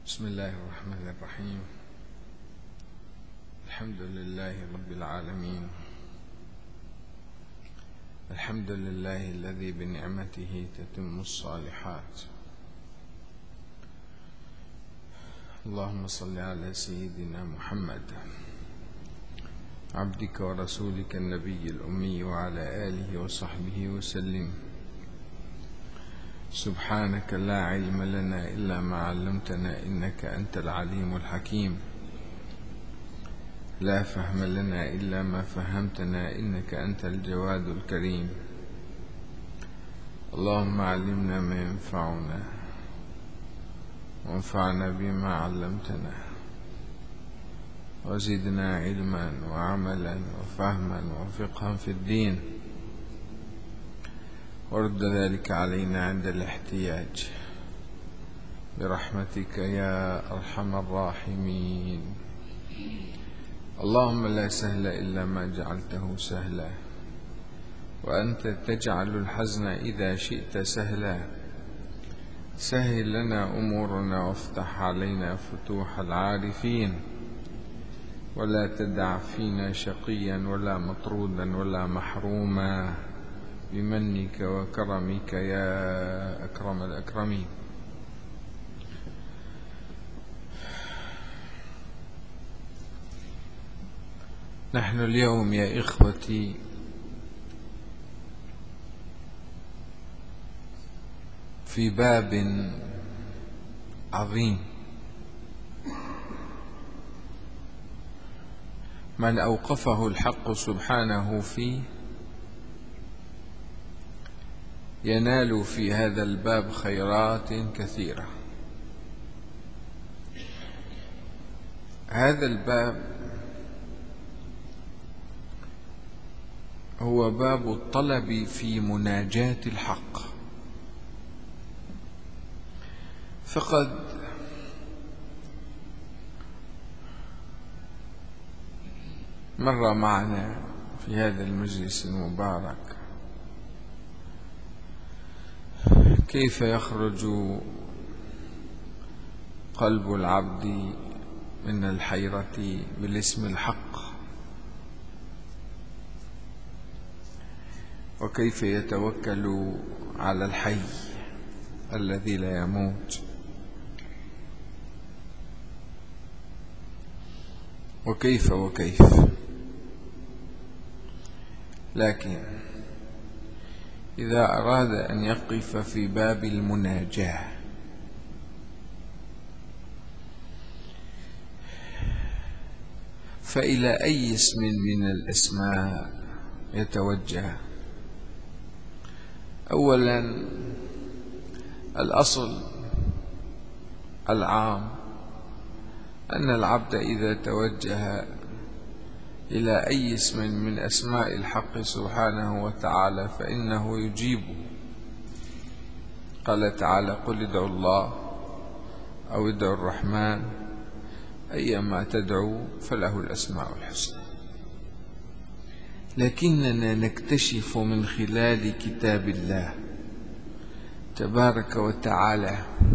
بسم الله الرحمن الرحيم. الحمد لله رب العالمين. الحمد لله الذي بنعمته تتم الصالحات. اللهم صل على سيدنا محمد عبدك ورسولك النبي الأمي وعلى آله وصحبه وسلم. سبحانك لا علم لنا إلا ما علمتنا إنك أنت العليم الحكيم. لا فهم لنا إلا ما فهمتنا إنك أنت الجواد الكريم. اللهم علمنا ما ينفعنا وانفعنا بما علمتنا وزدنا علما وعملا وفهما وفقها في الدين، ورد ذلك علينا عند الاحتياج برحمتك يا أرحم الراحمين. اللهم لا سهل إلا ما جعلته سهلا، وأنت تجعل الحزن إذا شئت سهلا. سهل لنا أمورنا وافتح علينا فتوح العارفين، ولا تدع فينا شقيا ولا مطرودا ولا محروما بمنك وكرمك يا أكرم الأكرمين. نحن اليوم يا إخوتي في باب عظيم، من أوقفه الحق سبحانه فيه ينال في هذا الباب خيرات كثيرة. هذا الباب هو باب الطلب في مناجاة الحق. فقد مر معنا في هذا المجلس المبارك كيف يخرج قلب العبد من الحيرة بالاسم الحق، وكيف يتوكل على الحي الذي لا يموت، وكيف. لكن إذا أراد أن يقف في باب المناجاة فإلى أي اسم من الأسماء يتوجه؟ أولا، الأصل العام أن العبد إذا توجه إلى أي اسم من أسماء الحق سبحانه وتعالى فإنه يجيبه. قال تعالى: قل ادعوا الله أو ادعوا الرحمن أيما تدعوا فله الأسماء الحسنى. لكننا نكتشف من خلال كتاب الله تبارك وتعالى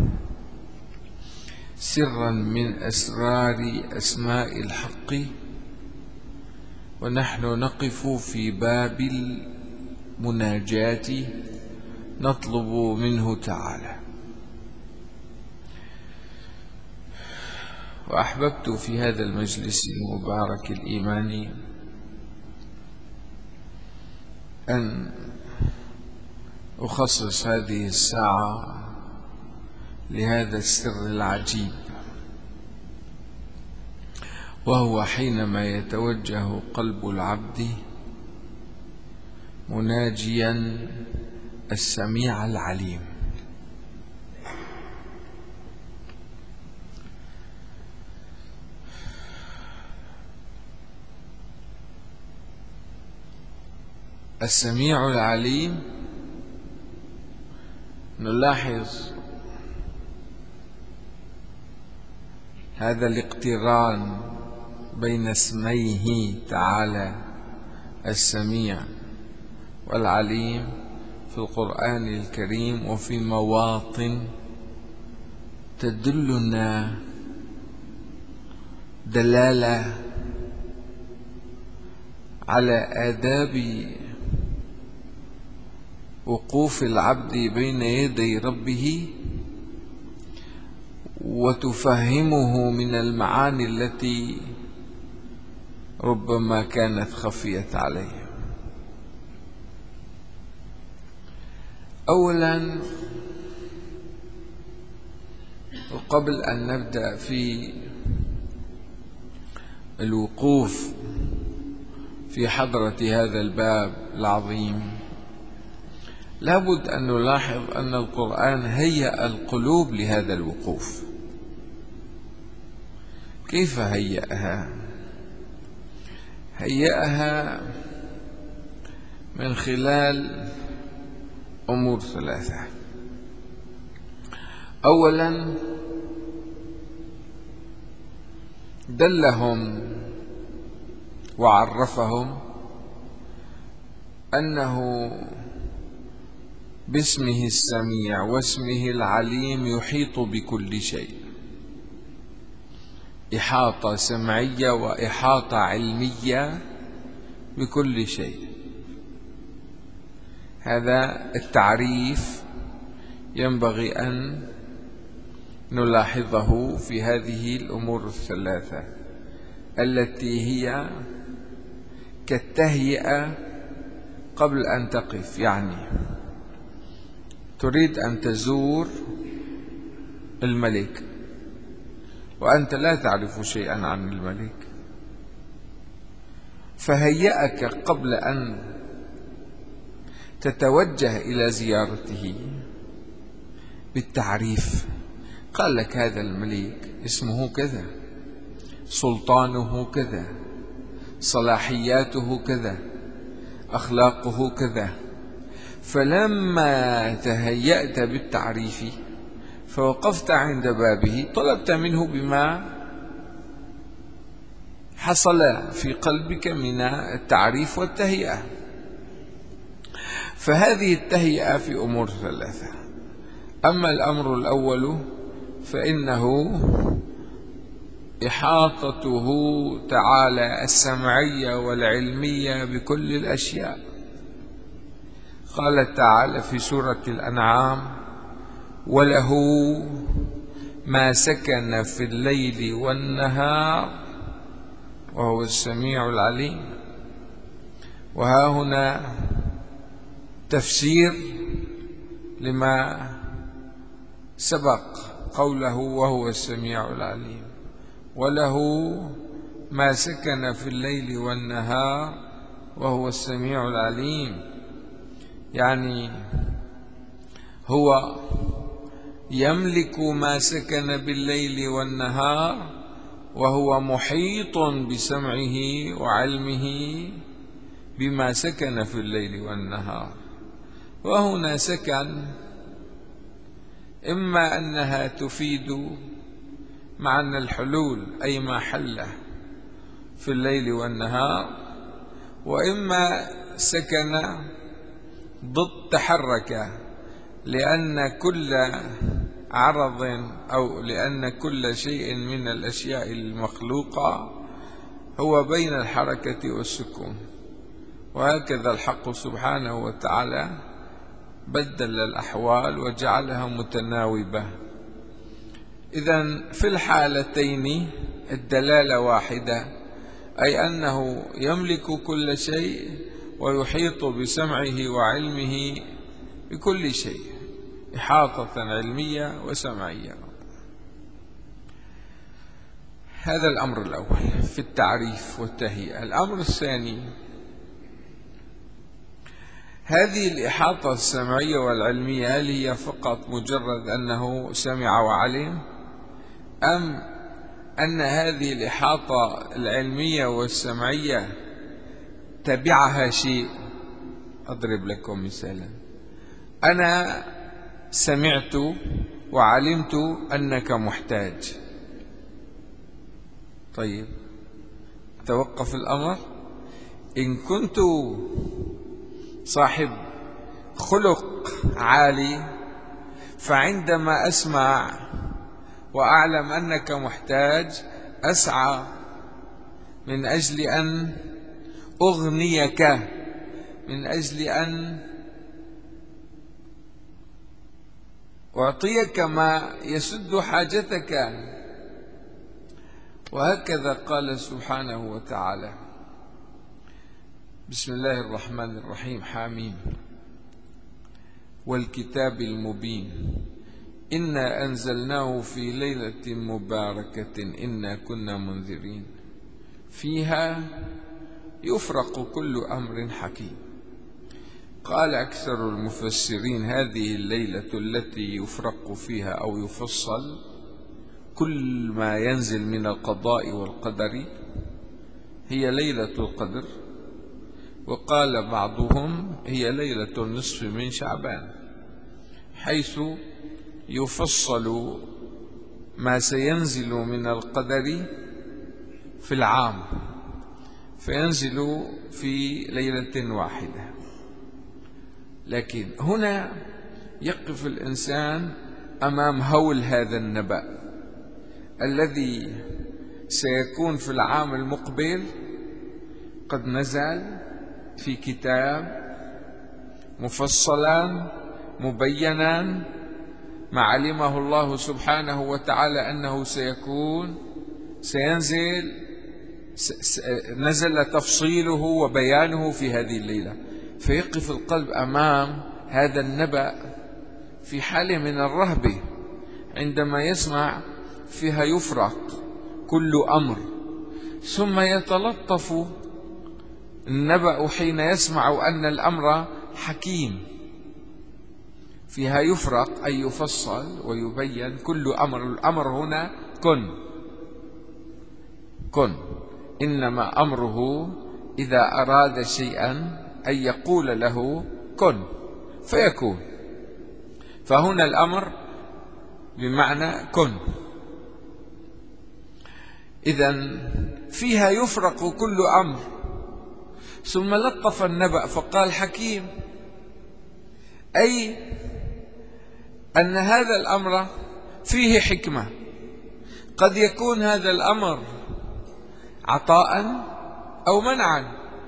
سرا من أسرار أسماء الحق، ونحن نقف في باب المناجاة نطلب منه تعالى. وأحببت في هذا المجلس المبارك الإيماني أن أخصص هذه الساعة لهذا السر العجيب، وهو حينما يتوجه قلب العبد مناجيا السميع العليم. السميع العليم نلاحظ هذا الاقتران بين اسميه تعالى السميع والعليم في القرآن الكريم وفي مواطن تدلنا دلالة على آداب وقوف العبد بين يدي ربه، وتفهمه من المعاني التي ربما كانت خفيت عليه. أولا، وقبل أن نبدأ في الوقوف في حضرة هذا الباب العظيم، لابد أن نلاحظ أن القرآن هيأ القلوب لهذا الوقوف. كيف هيأها؟ هيأها من خلال أمور ثلاثة. أولا، دلهم وعرفهم أنه باسمه السميع واسمه العليم يحيط بكل شيء، إحاطة سمعية وإحاطة علمية بكل شيء. هذا التعريف ينبغي أن نلاحظه في هذه الأمور الثلاثة التي هي كالتهيئة قبل أن تقف. يعني تريد أن تزور الملك وأنت لا تعرف شيئا عن الملك، فهيأك قبل أن تتوجه إلى زيارته بالتعريف. قال لك هذا الملك اسمه كذا، سلطانه كذا، صلاحياته كذا، أخلاقه كذا. فلما تهيأت بالتعريف فوقفت عند بابه طلبت منه بما حصل في قلبك من التعريف والتهيئة. فهذه التهيئة في أمور ثلاثة. أما الأمر الأول فإنه إحاطته تعالى السمعية والعلمية بكل الأشياء. قال تعالى في سورة الأنعام: وله ما سكن في الليل والنهار وهو السميع العليم. وها هنا تفسير لما سبق قوله وهو السميع العليم. وله ما سكن في الليل والنهار وهو السميع العليم، يعني هو يملك ما سكن بالليل والنهار، وهو محيط بسمعه وعلمه بما سكن في الليل والنهار. وهنا سكن إما أنها تفيد معنى الحلول أي ما حل في الليل والنهار، وإما سكن ضد تحرك، لأن كل عرض أو لأن كل شيء من الأشياء المخلوقة هو بين الحركة والسكون. وهكذا الحق سبحانه وتعالى بدل الأحوال وجعلها متناوبة. إذن في الحالتين الدلالة واحدة، أي أنه يملك كل شيء ويحيط بسمعه وعلمه بكل شيء، إحاطة علمية وسمعية. هذا الأمر الأول في التعريف والتهيئة. الأمر الثاني، هذه الإحاطة السمعية والعلمية هل هي فقط مجرد أنه سمع وعلم، أم أن هذه الإحاطة العلمية والسمعية تبعها شيء؟ أضرب لكم مثالا. أنا سمعت وعلمت أنك محتاج، طيب توقف الأمر. إن كنت صاحب خلق عالي، فعندما أسمع وأعلم أنك محتاج، أسعى من أجل أن أغنيك، من أجل أن أعطيك ما يسد حاجتك. وهكذا قال سبحانه وتعالى: بسم الله الرحمن الرحيم، حاميم والكتاب المبين إنا أنزلناه في ليلة مباركة إنا كنا منذرين فيها يفرق كل أمر حكيم. قال أكثر المفسرين: هذه الليلة التي يفرق فيها أو يفصل كل ما ينزل من القضاء والقدر هي ليلة القدر. وقال بعضهم: هي ليلة النصف من شعبان، حيث يفصل ما سينزل من القدر في العام، فينزل في ليلة واحدة. لكن هنا يقف الإنسان أمام هول هذا النبأ الذي سيكون في العام المقبل قد نزل في كتاب مفصلا مبينا، ما علمه الله سبحانه وتعالى أنه سينزل، نزل تفصيله وبيانه في هذه الليلة. فيقف القلب أمام هذا النبأ في حالة من الرهبة عندما يسمع فيها يفرق كل أمر، ثم يتلطف النبأ حين يسمع أن الأمر حكيم. فيها يفرق أي يفصل ويبين كل أمر. الأمر هنا كن، إنما أمره إذا أراد شيئا أن يقول له كن فيكون. فهنا الأمر بمعنى كن. إذن فيها يفرق كل أمر. ثم لطف النبأ فقال حكيم، أي أن هذا الأمر فيه حكمة. قد يكون هذا الأمر عطاء أو منعا،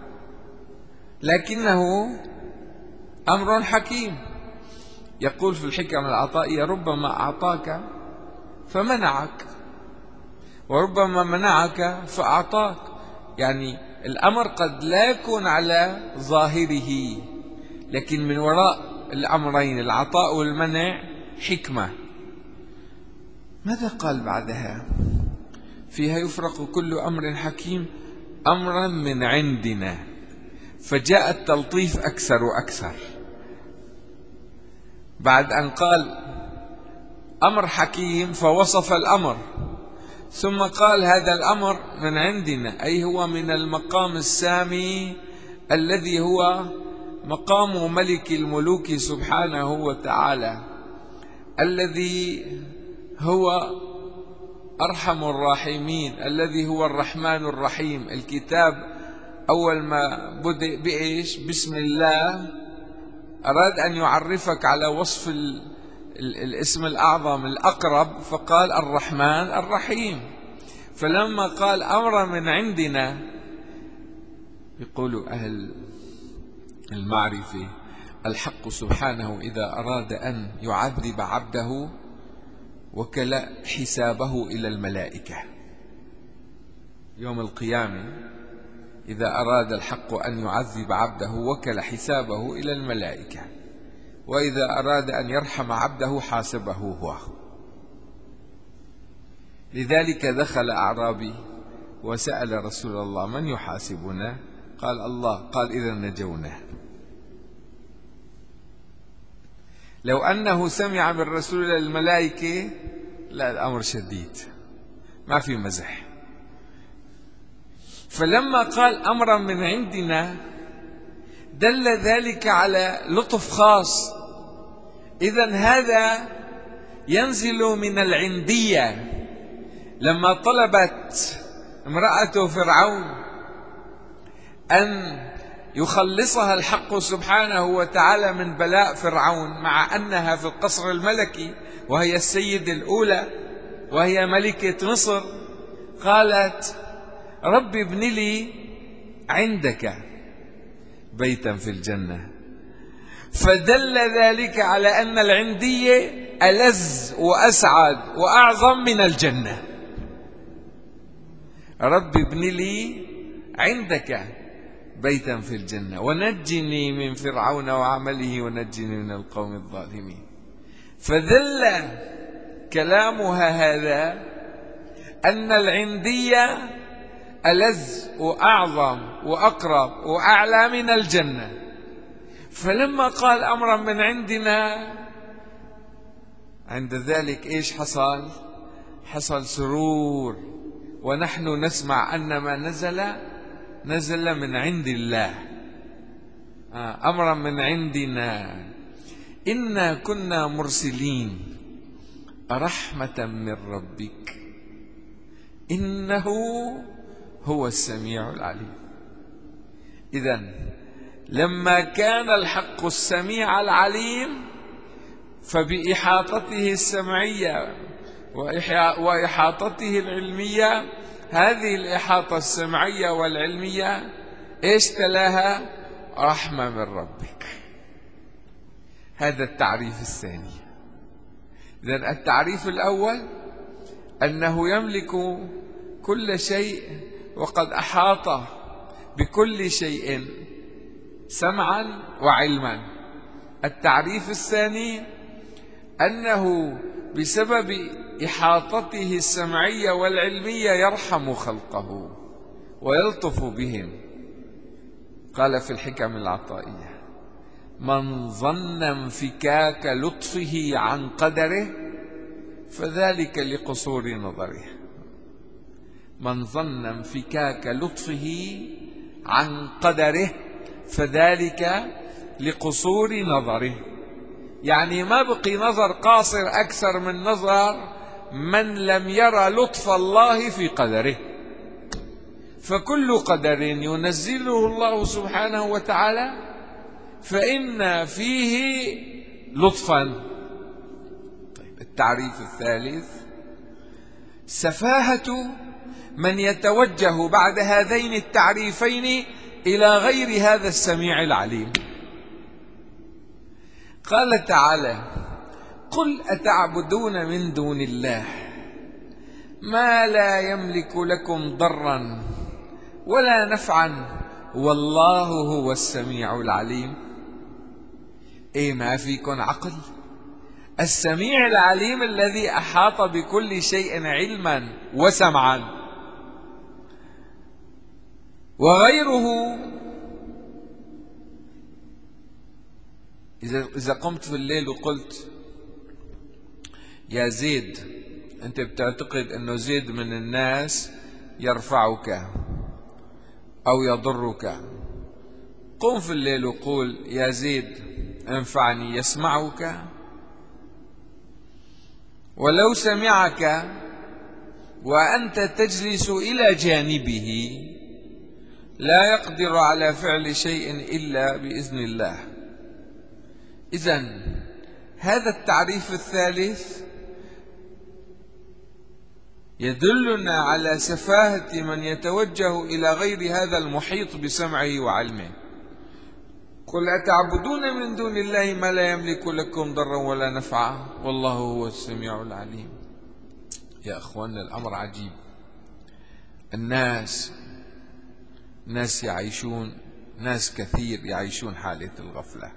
لكنه أمر حكيم. يقول في الحكم العطائية: ربما أعطاك فمنعك، وربما منعك فأعطاك. يعني الأمر قد لا يكون على ظاهره، لكن من وراء الأمرين العطاء والمنع حكمة. ماذا قال بعدها؟ فيها يفرق كل أمر حكيم أمرا من عندنا. فجاء التلطيف أكثر وأكثر. بعد أن قال أمر حكيم فوصف الأمر، ثم قال هذا الأمر من عندنا، أي هو من المقام السامي الذي هو مقام ملك الملوك سبحانه وتعالى، الذي هو أرحم الراحمين، الذي هو الرحمن الرحيم. الكتاب أول ما بدأ بإيش؟ بسم الله. أراد أن يعرفك على وصف الاسم الأعظم الأقرب، فقال الرحمن الرحيم. فلما قال أمر من عندنا، يقول أهل المعرفة: الحق سبحانه إذا أراد أن يعذب عبده وكل حسابه إلى الملائكة يوم القيامة. إذا أراد الحق أن يعذب عبده وكل حسابه إلى الملائكة، وإذا أراد أن يرحم عبده حاسبه هو. لذلك دخل أعرابي وسأل رسول الله: من يحاسبنا؟ قال: الله. قال: إذا نجونا. لو أنه سمع من رسول الملائكة لا، الأمر شديد، ما في مزح. فلما قال أمرا من عندنا دل ذلك على لطف خاص. إذن هذا ينزل من العندية. لما طلبت امرأة فرعون أن يخلصها الحق سبحانه وتعالى من بلاء فرعون، مع أنها في القصر الملكي وهي السيدة الأولى، وهي ملكة مصر قالت: رب ابن لي عندك بيتا في الجنة. فدل ذلك على أن العندية ألذ وأسعد وأعظم من الجنة. رب ابن لي عندك بيتا في الجنة ونجني من فرعون وعمله ونجني من القوم الظالمين. فدل كلامها هذا أن العندية ألذ وأعظم وأقرب وأعلى من الجنة. فلما قال أمرا من عندنا، عند ذلك إيش حصل؟ حصل سرور، ونحن نسمع أن ما نزل من عند الله، أمرا من عندنا، إنا كنا مرسلين رحمة من ربك إنه هو السميع العليم. إذن لما كان الحق السميع العليم، فبإحاطته السمعية وإحاطته العلمية، هذه الإحاطة السمعية والعلمية إيش تلاها؟ رحمة من ربك. هذا التعريف الثاني. إذن التعريف الأول أنه يملك كل شيء وقد أحاط بكل شيء سمعا وعلما. التعريف الثاني أنه بسبب إحاطته السمعية والعلمية يرحم خلقه ويلطف بهم. قال في الحكم العطائية: من ظن انفكاك لطفه عن قدره فذلك لقصور نظره. من ظن انفكاك لطفه عن قدره فذلك لقصور نظره. يعني ما بقي نظر قاصر أكثر من نظر من لم يرى لطف الله في قدره. فكل قدر ينزله الله سبحانه وتعالى فإن فيه لطفا. طيب، التعريف الثالث: سفاهة من يتوجه بعد هذين التعريفين إلى غير هذا السميع العليم. قال تعالى: قل أتعبدون من دون الله ما لا يملك لكم ضرا ولا نفعا والله هو السميع العليم. إيه، ما فيكم عقل؟ السميع العليم الذي أحاط بكل شيء علما وسمعا. وغيره إذا قمت في الليل وقلت: يا زيد، أنت بتعتقد أنه زيد من الناس يرفعك أو يضرك، قم في الليل وقول: يا زيد انفعني، يسمعك. ولو سمعك وأنت تجلس إلى جانبه لا يقدر على فعل شيء إلا بإذن الله. إذن هذا التعريف الثالث يدلنا على سفاهة من يتوجه إلى غير هذا المحيط بسمعه وعلمه. قل أتعبدون من دون الله ما لا يملك لكم ضرا ولا نفعا والله هو السميع العليم. يا أخواننا، الأمر عجيب. الناس يعيشون، ناس كثير يعيشون حالة الغفلة،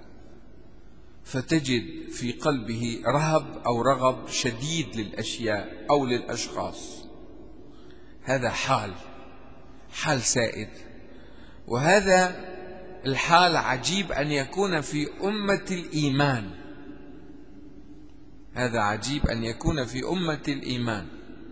فتجد في قلبه رهب أو رغب شديد للأشياء أو للأشخاص. هذا حال سائد، وهذا الحال عجيب أن يكون في أمة الإيمان. هذا عجيب أن يكون في أمة الإيمان.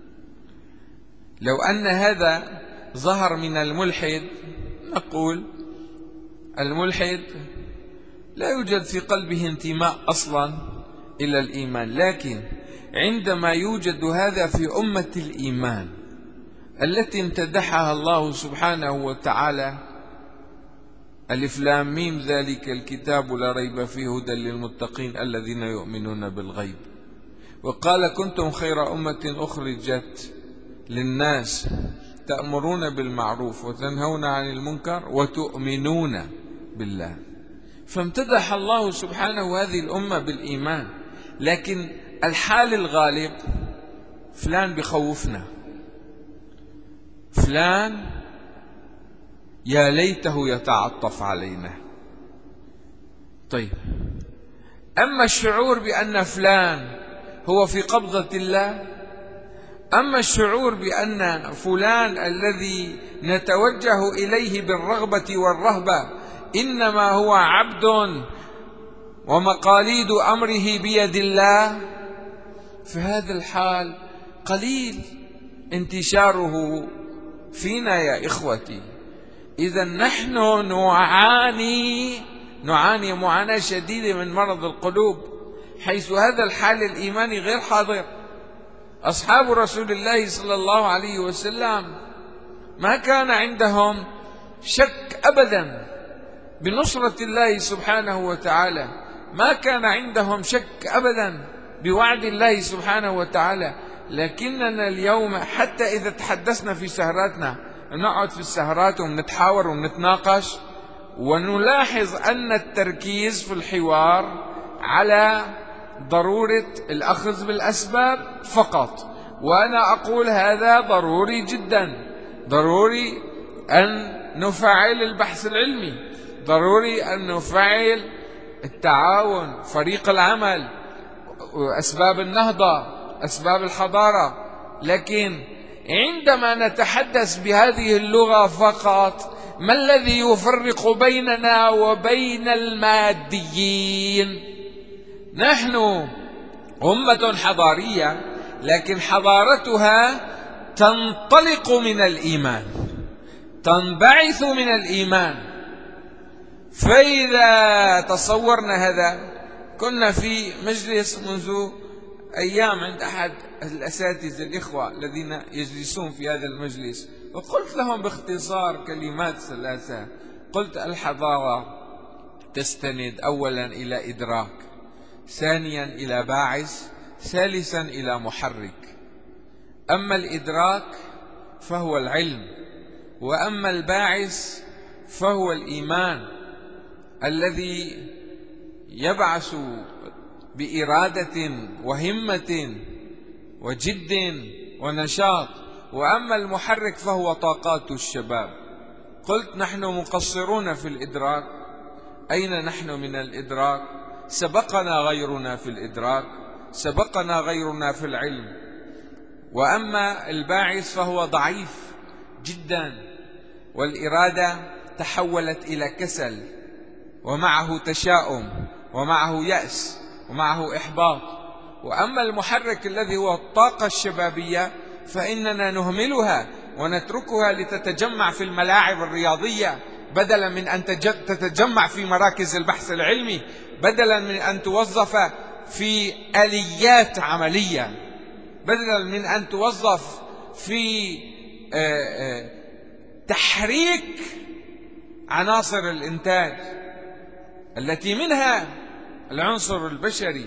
لو أن هذا ظهر من الملحد نقول الملحد لا يوجد في قلبه انتماء أصلا إلى الإيمان. لكن عندما يوجد هذا في أمة الإيمان التي امتدحها الله سبحانه وتعالى: ألف لام ميم ذلك الكتاب لا ريب فيه هدى للمتقين الذين يؤمنون بالغيب وقال كنتم خير أمة أخرجت للناس تأمرون بالمعروف وتنهون عن المنكر وتؤمنون بالله. فامتدح الله سبحانه هذه الأمة بالإيمان، لكن الحال الغالب فلان بخوفنا، فلان يا ليته يتعطف علينا. طيب، أما الشعور بأن فلان هو في قبضة الله، أما الشعور بأن فلان الذي نتوجه إليه بالرغبة والرهبة إنما هو عبد ومقاليد أمره بيد الله، فهذا الحال قليل انتشاره فينا يا إخوتي. إذا نحن نعاني معاناة شديدة من مرض القلوب، حيث هذا الحال الإيماني غير حاضر. أصحاب رسول الله صلى الله عليه وسلم ما كان عندهم شك أبدا بنصرة الله سبحانه وتعالى، ما كان عندهم شك أبدا بوعد الله سبحانه وتعالى. لكننا اليوم حتى إذا تحدثنا في سهراتنا، نقعد في السهرات ونتحاور ونتناقش ونلاحظ أن التركيز في الحوار على ضرورة الأخذ بالأسباب فقط. وأنا أقول هذا ضروري جدا، ضروري أن نفعل البحث العلمي، ضروري أن نفعل التعاون، فريق العمل، أسباب النهضة، أسباب الحضارة. لكن عندما نتحدث بهذه اللغة فقط، ما الذي يفرق بيننا وبين الماديين؟ نحن أمة حضارية، لكن حضارتها تنطلق من الإيمان، تنبعث من الإيمان. فإذا تصورنا هذا، كنا في مجلس منذ أيام عند أحد الأساتذة الإخوة الذين يجلسون في هذا المجلس، وقلت لهم باختصار كلمات ثلاثة. قلت: الحضارة تستند أولا إلى إدراك، ثانيا إلى باعث، ثالثا إلى محرك. أما الإدراك فهو العلم، وأما الباعث فهو الإيمان الذي يبعث بإرادة وهمة وجد ونشاط، وأما المحرك فهو طاقات الشباب. قلت: نحن مقصرون في الإدراك. أين نحن من الإدراك؟ سبقنا غيرنا في الإدراك، سبقنا غيرنا في العلم. وأما الباعث فهو ضعيف جدا، والإرادة تحولت إلى كسل، ومعه تشاؤم، ومعه يأس، ومعه إحباط. وأما المحرك الذي هو الطاقة الشبابية فإننا نهملها ونتركها لتتجمع في الملاعب الرياضية، بدلا من أن تتجمع في مراكز البحث العلمي، بدلا من أن توظف في آليات عملية، بدلا من أن توظف في تحريك عناصر الإنتاج التي منها العنصر البشري.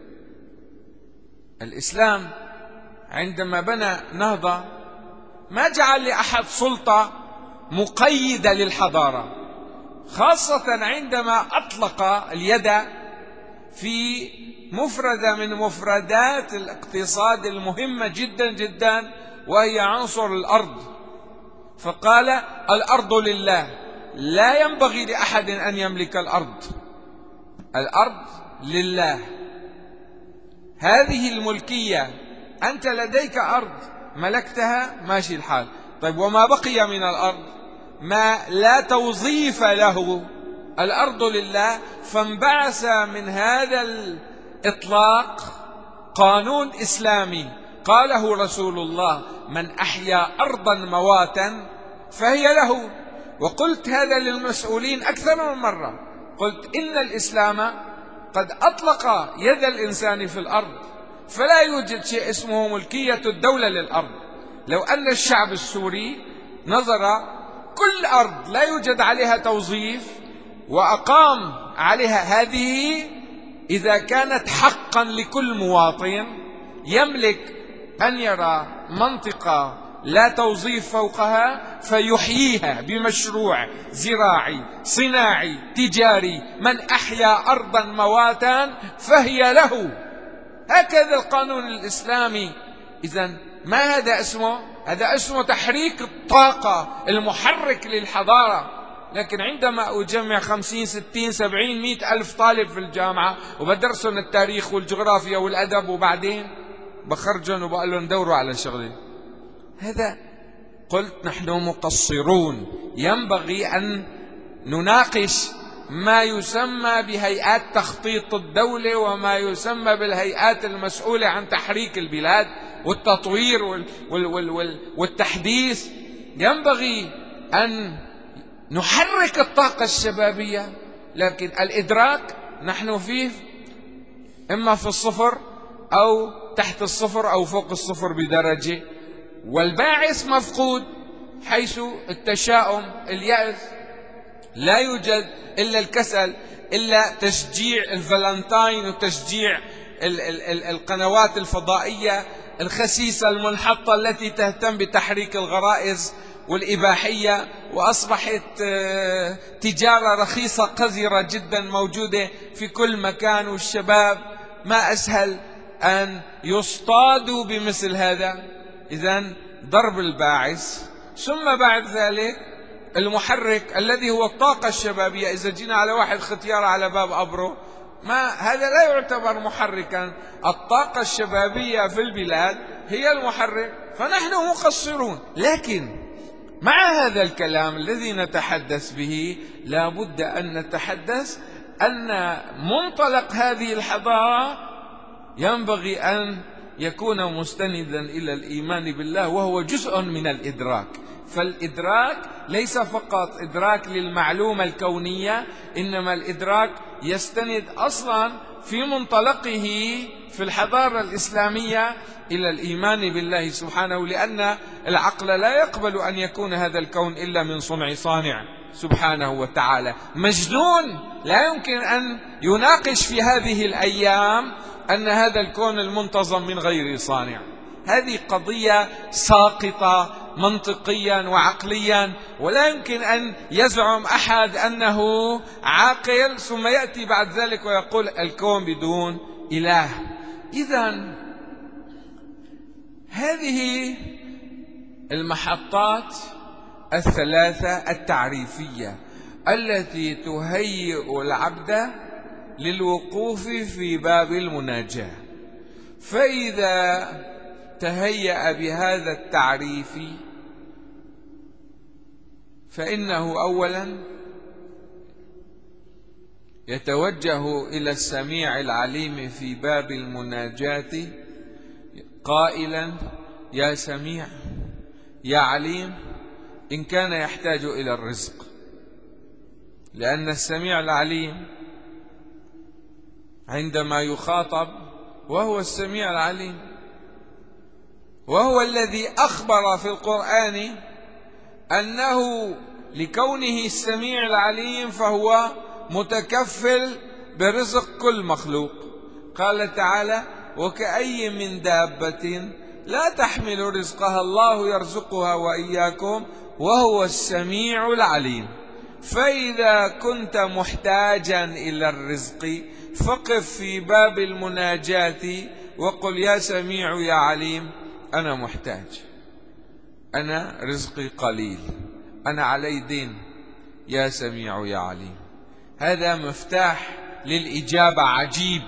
الإسلام عندما بنى نهضة ما جعل لأحد سلطة مقيدة للحضارة، خاصة عندما أطلق اليد في مفردة من مفردات الاقتصاد المهمة جدا جدا، وهي عنصر الأرض. فقال: الأرض لله، لا ينبغي لأحد أن يملك الأرض، الأرض لله. هذه الملكية، أنت لديك أرض ملكتها ماشي الحال. طيب، وما بقي من الأرض ما لا توظيف له، الأرض لله. فانبعث من هذا الإطلاق قانون إسلامي قاله رسول الله: من أحيا أرضا مواتا فهي له. وقلت هذا للمسؤولين أكثر من مرة، قلت: إن الإسلام قد أطلق يد الإنسان في الأرض، فلا يوجد شيء اسمه ملكية الدولة للأرض. لو أن الشعب السوري نظر كل أرض لا يوجد عليها توظيف وأقام عليها هذه، إذا كانت حقا لكل مواطن، يملك أن يرى منطقة لا توظيف فوقها فيحييها بمشروع زراعي صناعي تجاري. من أحيا أرضا مواتا فهي له. هكذا القانون الإسلامي. إذن ما هذا اسمه؟ هذا اسمه تحريك الطاقة المحرك للحضارة. لكن عندما أجمع 50 60 70 100 ألف طالب في الجامعة وبدرسهم التاريخ والجغرافيا والأدب وبعدين بخرجهم وبقول لهم دوروا على شغلة، هذا قلت نحن مقصرون. ينبغي أن نناقش ما يسمى بهيئات تخطيط الدولة وما يسمى بالهيئات المسؤولة عن تحريك البلاد والتطوير والتحديث. ينبغي أن نحرك الطاقة الشبابية. لكن الإدراك نحن فيه إما في الصفر أو تحت الصفر أو فوق الصفر بدرجة، والباعث مفقود، حيث التشاؤم اليأس. لا يوجد إلا الكسل، إلا تشجيع الفالنتاين وتشجيع القنوات الفضائية الخسيسة المنحطة التي تهتم بتحريك الغرائز والإباحية، وأصبحت تجارة رخيصة قذرة جدا موجودة في كل مكان. والشباب ما أسهل أن يصطادوا بمثل هذا. إذن ضرب الباعث، ثم بعد ذلك المحرك الذي هو الطاقة الشبابية. إذا جينا على واحد ختيار على باب قبره، ما هذا لا يعتبر محركا. الطاقة الشبابية في البلاد هي المحرك. فنحن مقصرون. لكن مع هذا الكلام الذي نتحدث به لا بد أن نتحدث أن منطلق هذه الحضارة ينبغي أن يكون مستندا إلى الإيمان بالله، وهو جزء من الإدراك. فالإدراك ليس فقط إدراك للمعلومة الكونية، إنما الإدراك يستند أصلا في منطلقه في الحضارة الإسلامية إلى الإيمان بالله سبحانه، لأن العقل لا يقبل أن يكون هذا الكون إلا من صنع صانع سبحانه وتعالى. مجنون لا يمكن أن يناقش في هذه الأيام أن هذا الكون المنتظم من غير صانع. هذه قضية ساقطة منطقيا وعقليا، ولا يمكن أن يزعم أحد أنه عاقل ثم يأتي بعد ذلك ويقول الكون بدون إله. إذن هذه المحطات الثلاثة التعريفية التي تهيئ العبد للوقوف في باب المناجاة. فإذا تهيأ بهذا التعريف فإنه أولا يتوجه إلى السميع العليم في باب المناجاة قائلا: يا سميع يا عليم، إن كان يحتاج إلى الرزق. لأن السميع العليم عندما يخاطب وهو السميع العليم، وهو الذي أخبر في القرآن أنه لكونه السميع العليم فهو متكفل برزق كل مخلوق. قال تعالى: وكأي من دابة لا تحمل رزقها الله يرزقها وإياكم وهو السميع العليم. فإذا كنت محتاجا إلى الرزق فقف في باب المناجاة وقل: يا سميع يا عليم، أنا محتاج، أنا رزقي قليل، أنا علي دين، يا سميع يا عليم. هذا مفتاح للإجابة عجيب.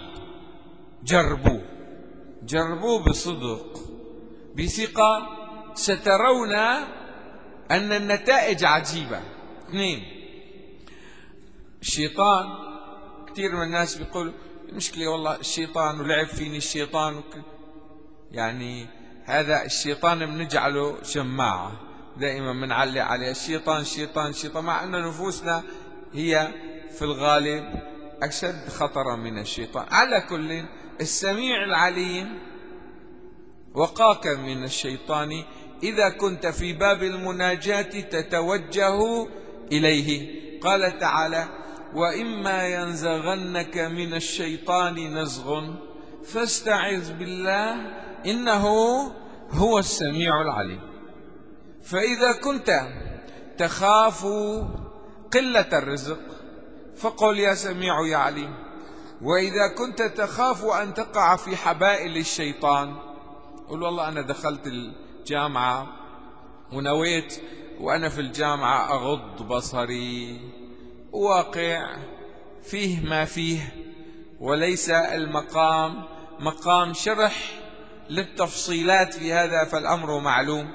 جربوه بصدق بثقة، سترون أن النتائج عجيبة. 2، الشيطان، كثير من الناس بيقول المشكلة والله الشيطان ولعب فيني الشيطان يعني هذا الشيطان بنجعله شماعة، دائما بنعلق عليه الشيطان الشيطان الشيطان، مع أن نفوسنا هي في الغالب أشد خطرا من الشيطان. على كل، السميع العليم وقاك من الشيطان إذا كنت في باب المناجاة تتوجه إليه. قال تعالى: وإما ينزغنك من الشيطان نزغ فاستعذ بالله إنه هو السميع العليم. فإذا كنت تخاف قلة الرزق فقل يا سميع يا عليم. وإذا كنت تخاف أن تقع في حبائل الشيطان قل والله أنا دخلت الجامعة ونويت وأنا في الجامعة أغض بصري، واقع فيه ما فيه، وليس المقام مقام شرح للتفصيلات في هذا، فالأمر معلوم.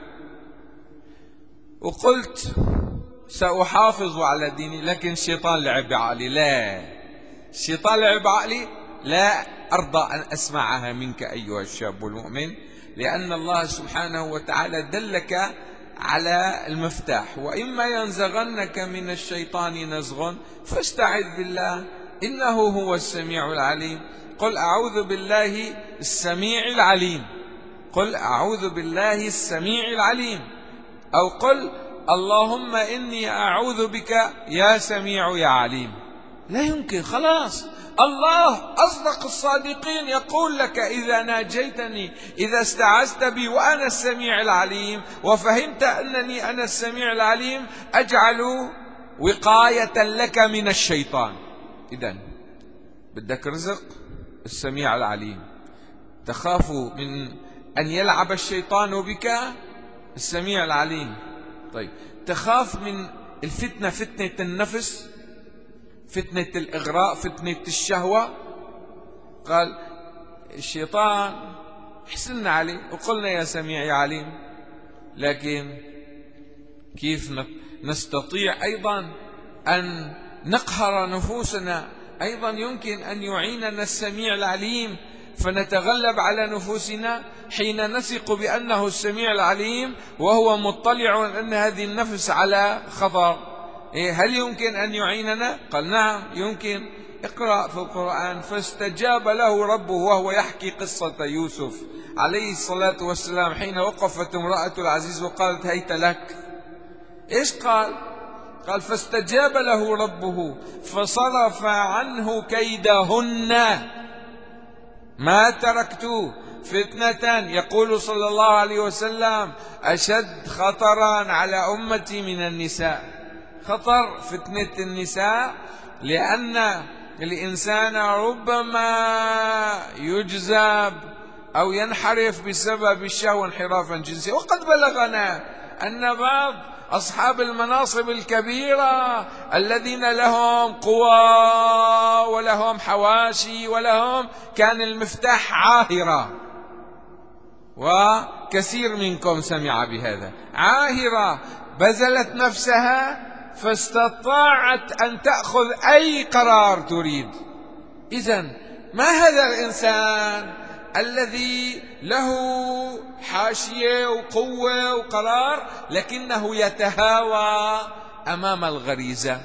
وقلت سأحافظ على ديني، لكن الشيطان لعب بعقلي. لا، الشيطان لعب بعقلي، لا أرضى أن أسمعها منك أيها الشاب المؤمن، لأن الله سبحانه وتعالى دلك على المفتاح. وإما ينزغنك من الشيطان نزغ فاستعذ بالله إنه هو السميع العليم. قل أعوذ بالله السميع العليم، قل أعوذ بالله السميع العليم، أو قل اللهم إني أعوذ بك يا سميع يا عليم. لا يمكن، خلاص الله أصدق الصادقين يقول لك إذا ناجيتني، إذا استعذت بي وأنا السميع العليم وفهمت أنني أنا السميع العليم أجعل وقاية لك من الشيطان. إذن بدك رزق السميع العليم، تخاف من أن يلعب الشيطان بك السميع العليم. طيب تخاف من الفتنة، فتنة النفس، فتنة الإغراء، فتنة الشهوة. قال الشيطان حسنا عليه وقلنا يا سميع يا عليم، لكن كيف نستطيع أيضا أن نقهر نفوسنا؟ أيضا يمكن أن يعيننا السميع العليم فنتغلب على نفوسنا حين نثق بأنه السميع العليم وهو مطلع أن هذه النفس على خطر. هل يمكن أن يعيننا؟ قال نعم يمكن. اقرأ في القرآن فاستجاب له ربه، وهو يحكي قصة يوسف عليه الصلاة والسلام حين وقفت امرأة العزيز وقالت هيت لك. إيش قال؟ قال فاستجاب له ربه فصرف عنه كيدهن ما تركت فتنة، يقول صلى الله عليه وسلم أشد خطرا على أمتي من النساء. خطر فتنة النساء، لأن الإنسان ربما يجذب أو ينحرف بسبب الشهوة انحرافا جنسيا. وقد بلغنا أن بعض أصحاب المناصب الكبيرة الذين لهم قوى ولهم حواشي ولهم كان المفتاح عاهرة، وكثير منكم سمع بهذا. عاهرة بذلت نفسها فاستطاعت أن تأخذ أي قرار تريد. إذن ما هذا الإنسان الذي له حاشية وقوة وقرار لكنه يتهاوى أمام الغريزة؟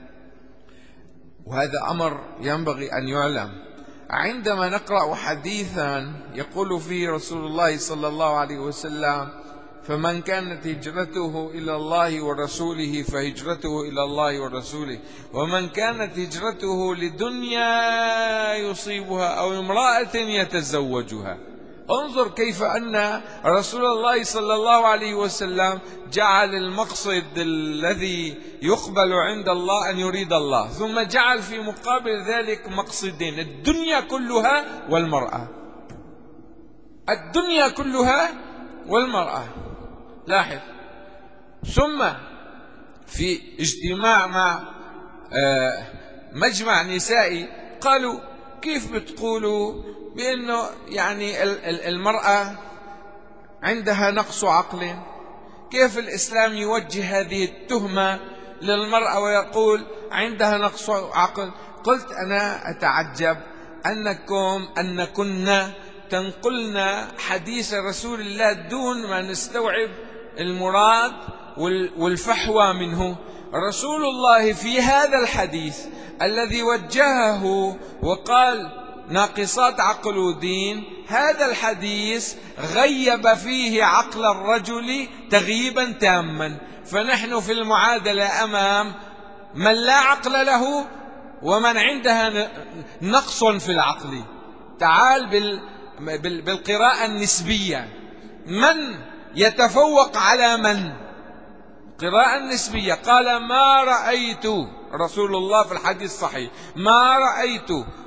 وهذا أمر ينبغي أن يعلم. عندما نقرأ حديثا يقول فيه رسول الله صلى الله عليه وسلم فمن كانت هجرته إلى الله ورسوله فهجرته إلى الله ورسوله، ومن كانت هجرته لدنيا يصيبها أو امرأة يتزوجها. انظر كيف أن رسول الله صلى الله عليه وسلم جعل المقصد الذي يقبل عند الله أن يريد الله، ثم جعل في مقابل ذلك مقصدين: الدنيا كلها والمرأة. الدنيا كلها والمرأة. لاحظ. ثم في اجتماع مع مجمع نسائي قالوا كيف بتقولوا بأنه يعني المرأة عندها نقص عقل؟ كيف الإسلام يوجه هذه التهمة للمرأة ويقول عندها نقص عقل؟ قلت أنا أتعجب أنكن تنقلنا حديث رسول الله دون ما نستوعب المراد والفحوى منه. رسول الله في هذا الحديث الذي وجهه وقال ناقصات عقل ودين، هذا الحديث غيب فيه عقل الرجل تغييبا تاما. فنحن في المعادلة أمام من لا عقل له ومن عندها نقص في العقل. تعال بالقراءة النسبية، من يتفوق على من؟ قراءة النسبية. قال ما رأيت رسول الله في الحديث الصحيح ما رأيت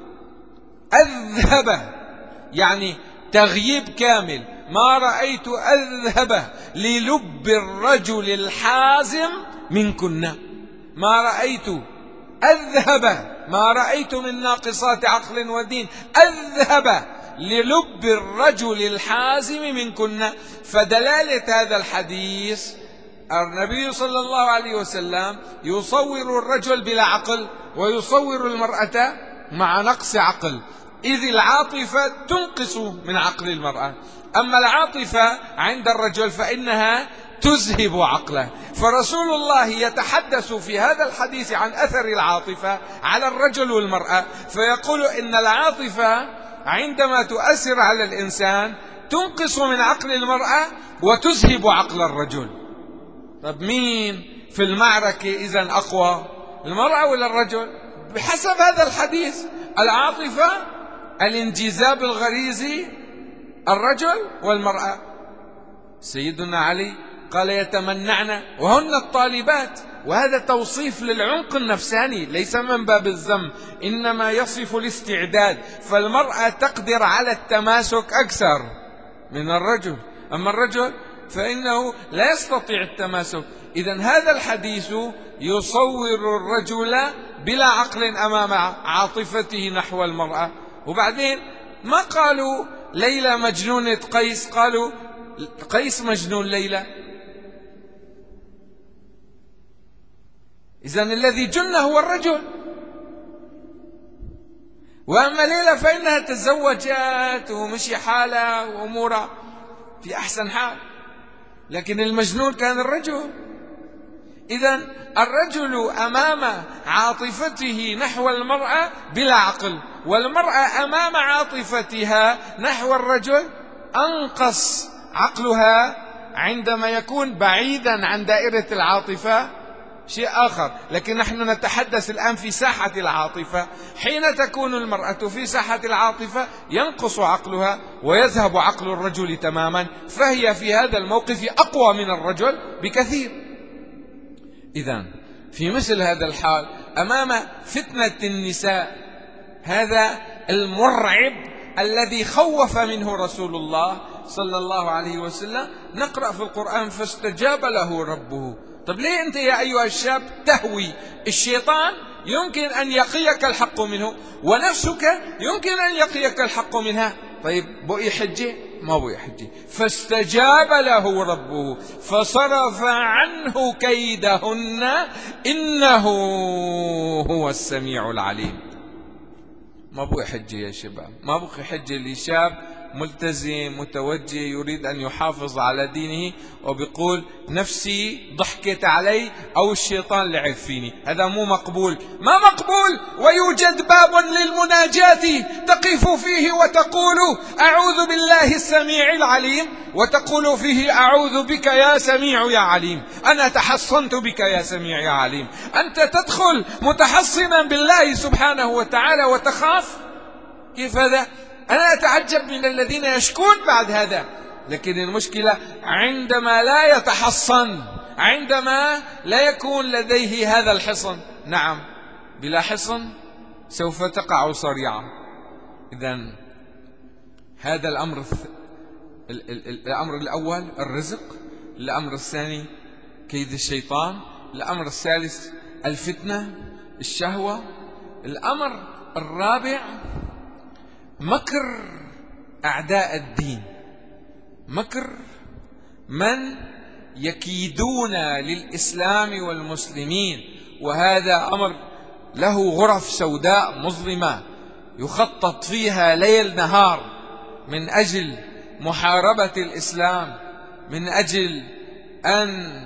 أذهب، يعني تغييب كامل، ما رأيت أذهب للب الرجل الحازم منكن. ما رأيت أذهب، ما رأيت من ناقصات عقل ودين، أذهب للب الرجل الحازم منكن. فدلالة هذا الحديث النبي صلى الله عليه وسلم يصور الرجل بلا عقل ويصور المرأة مع نقص عقل، إذ العاطفة تنقص من عقل المرأة، أما العاطفة عند الرجل فإنها تذهب عقله. فرسول الله يتحدث في هذا الحديث عن أثر العاطفة على الرجل والمرأة، فيقول إن العاطفة عندما تؤثر على الإنسان تنقص من عقل المرأة وتذهب عقل الرجل. طب مين في المعركة إذن أقوى، المرأة ولا الرجل؟ بحسب هذا الحديث العاطفة الانجذاب الغريزي الرجل والمرأة. سيدنا علي قال يتمنعن وهن الطالبات، وهذا توصيف للعمق النفساني ليس من باب الذم، إنما يصف الاستعداد. فالمرأة تقدر على التماسك أكثر من الرجل، أما الرجل فإنه لا يستطيع التماسك. إذن هذا الحديث يصور الرجل بلا عقل أمام عاطفته نحو المرأة. وبعدين ما قالوا ليلى مجنونة قيس، قالوا قيس مجنون ليلى. إذن الذي جن هو الرجل، وأما ليلى فإنها تزوجت ومشي حالها وأمورها في أحسن حال، لكن المجنون كان الرجل. إذن الرجل أمام عاطفته نحو المرأة بلا عقل، والمرأة أمام عاطفتها نحو الرجل أنقص عقلها عندما يكون بعيدا عن دائرة العاطفة شيء آخر. لكن نحن نتحدث الآن في ساحة العاطفة. حين تكون المرأة في ساحة العاطفة ينقص عقلها ويذهب عقل الرجل تماما، فهي في هذا الموقف أقوى من الرجل بكثير. إذن في مثل هذا الحال أمام فتنة النساء هذا المرعب الذي خوف منه رسول الله صلى الله عليه وسلم، نقرأ في القرآن فاستجاب له ربه. طب ليه أنت يا أيها الشاب تهوي؟ الشيطان يمكن أن يقيك الحق منه، ونفسك يمكن أن يقيك الحق منها. طيب بقي حجة؟ ما بقي حجة. فاستجاب له ربه فصرف عنه كيدهن إنه هو السميع العليم. ما بقي حجة يا شباب، ما بقي حجة لشاب ملتزم متوجه يريد أن يحافظ على دينه وبيقول نفسي ضحكت علي أو الشيطان لعب فيني. هذا مو مقبول، ما مقبول. ويوجد باب للمناجاة تقف فيه وتقول أعوذ بالله السميع العليم، وتقول فيه أعوذ بك يا سميع يا عليم، أنا تحصنت بك يا سميع يا عليم. أنت تدخل متحصنا بالله سبحانه وتعالى وتخاف. كيف هذا؟ أنا أتعجب من الذين يشكون بعد هذا. لكن المشكلة عندما لا يتحصن، عندما لا يكون لديه هذا الحصن. نعم، بلا حصن سوف تقع صريعا. إذن هذا الأمر الأول الرزق، الأمر الثاني كيد الشيطان، الأمر الثالث الفتنة الشهوة، الأمر الرابع مكر أعداء الدين، مكر من يكيدون للإسلام والمسلمين. وهذا أمر له غرف سوداء مظلمة يخطط فيها ليل نهار من أجل محاربة الإسلام، من أجل أن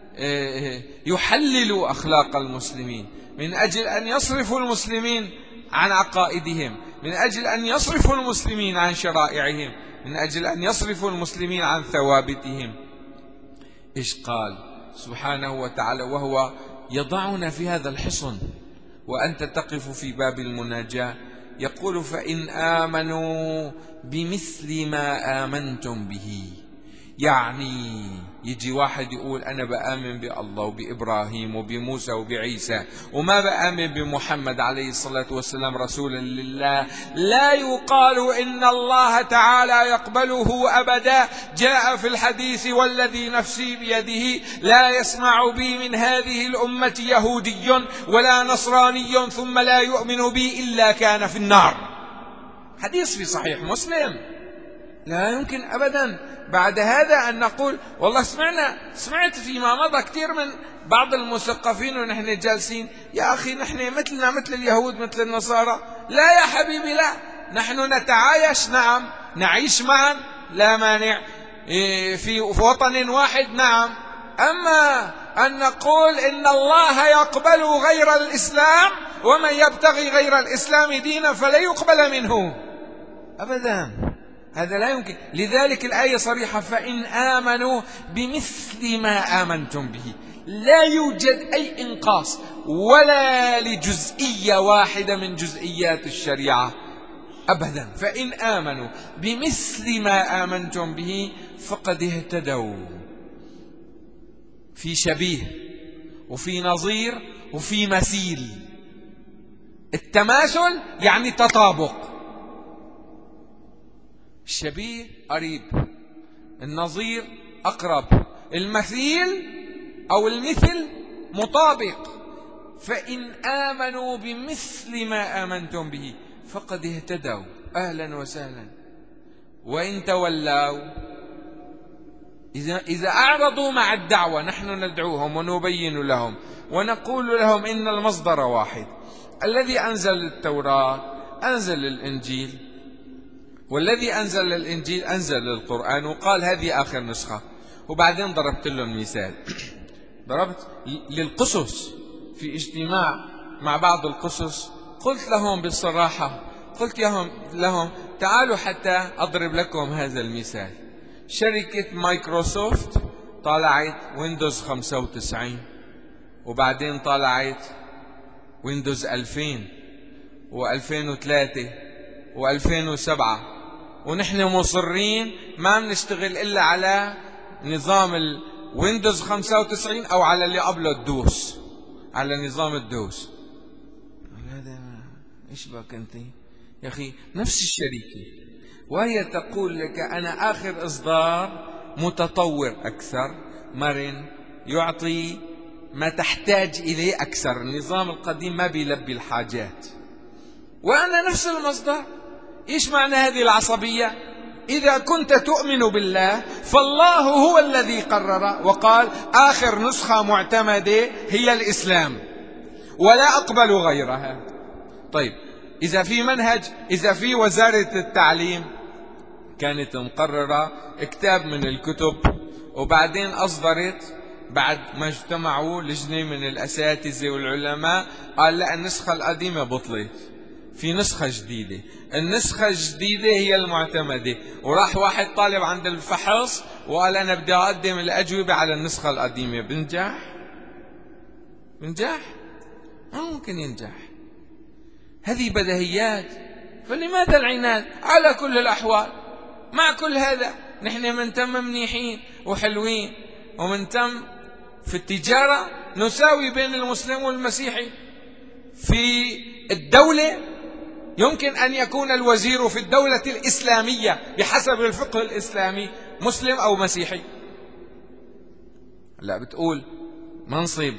يحللوا أخلاق المسلمين، من أجل أن يصرفوا المسلمين عن عقائدهم، من أجل أن يصرفوا المسلمين عن شرائعهم، من أجل أن يصرفوا المسلمين عن ثوابتهم. إيش قال سبحانه وتعالى وهو يضعنا في هذا الحصن وأنت تقف في باب المناجاة؟ يقول فإن آمنوا بمثل ما آمنتم به. يعني يجي واحد يقول أنا بآمن بالله وبإبراهيم وبموسى وبعيسى وما بآمن بمحمد عليه الصلاة والسلام رسولا لله، لا يقال إن الله تعالى يقبله أبدا. جاء في الحديث والذي نفسي بيده لا يسمع بي من هذه الأمة يهودي ولا نصراني ثم لا يؤمن بي إلا كان في النار. حديث في صحيح مسلم. لا يمكن أبدا بعد هذا أن نقول والله سمعت فيما مضى كثير من بعض المثقفين ونحن جالسين يا أخي نحن مثلنا مثل اليهود مثل النصارى. لا يا حبيبي، لا، نحن نتعايش، نعم، نعيش معا لا مانع في وطن واحد، نعم. أما أن نقول إن الله يقبل غير الإسلام ومن يبتغي غير الإسلام دينا فلا يقبل منه أبدا، هذا لا يمكن. لذلك الآية صريحة فإن آمنوا بمثل ما آمنتم به. لا يوجد أي إنقاص ولا لجزئية واحدة من جزئيات الشريعة أبدا. فإن آمنوا بمثل ما آمنتم به فقد اهتدوا. في شبيه وفي نظير وفي مثيل. التماثل يعني تطابق. الشبيه قريب، النظير أقرب، المثيل أو المثل مطابق. فإن آمنوا بمثل ما آمنتم به فقد اهتدوا. أهلا وسهلا. وإن تولوا، إذا أعرضوا مع الدعوة نحن ندعوهم ونبين لهم ونقول لهم إن المصدر واحد، الذي أنزل التوراة أنزل الإنجيل، والذي أنزل الإنجيل أنزل القرآن وقال هذه آخر نسخة. وبعدين ضربت لهم مثال، ضربت للقصص في اجتماع مع بعض القصص، قلت لهم بصراحة، قلت لهم تعالوا حتى أضرب لكم هذا المثال. شركة مايكروسوفت طلعت ويندوز 95 وبعدين طلعت ويندوز 2000 و2003 و2007 ونحن مصرين ما بنشتغل إلا على نظام الويندوز 95 أو على اللي قبله الدوس، على نظام الدوس. هذا إيش بك أنت يا أخي؟ نفس الشركة وهي تقول لك أنا آخر إصدار متطور أكثر، مرن، يعطي ما تحتاج إليه أكثر. النظام القديم ما بيلبي الحاجات، وأنا نفس المصدر. إيش معنى هذه العصبية؟ إذا كنت تؤمن بالله فالله هو الذي قرر وقال آخر نسخة معتمدة هي الإسلام ولا أقبل غيرها. طيب إذا في منهج، إذا في وزارة التعليم كانت مقررة كتاب من الكتب وبعدين أصدرت بعد ما اجتمعوا لجنة من الأساتذة والعلماء قال لا النسخة القديمة بطلت، في نسخة جديدة، النسخة الجديدة هي المعتمدة. وراح واحد طالب عند الفحص وقال أنا بدي أقدم الأجوبة على النسخة القديمة. بنجح؟ ما ممكن ينجح. هذه بديهيات. فلماذا العناد؟ على كل الأحوال مع كل هذا نحن منتم منيحين وحلوين، ومنتم في التجارة نساوي بين المسلم والمسيحي. في الدولة يمكن أن يكون الوزير في الدولة الإسلامية بحسب الفقه الإسلامي مسلم أو مسيحي. لا بتقول منصب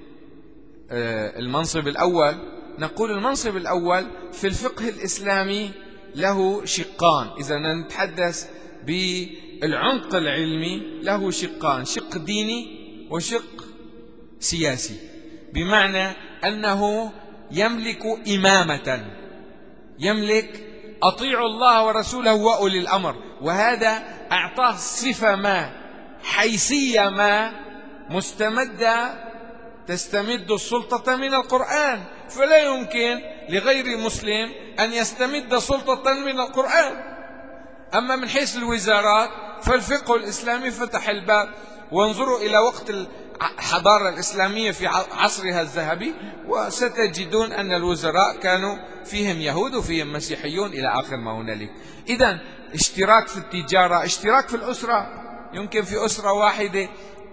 المنصب الأول، نقول المنصب الأول في الفقه الإسلامي له شقان. إذا نتحدث بالعمق العلمي له شقان، شق ديني وشق سياسي، بمعنى أنه يملك إمامة، يملك أطيعوا الله ورسوله وأولي الأمر، وهذا أعطاه صفة ما، حيثية ما مستمدة تستمد السلطة من القرآن. فلا يمكن لغير مسلم أن يستمد سلطة من القرآن. أما من حيث الوزارات فالفقه الإسلامي فتح الباب. وانظروا إلى وقت الحضارة الإسلامية في عصرها الذهبي، وستجدون أن الوزراء كانوا فيهم يهود وفيهم مسيحيون إلى آخر ما هنالك. إذن اشتراك في التجارة، اشتراك في الأسرة، يمكن في أسرة واحدة،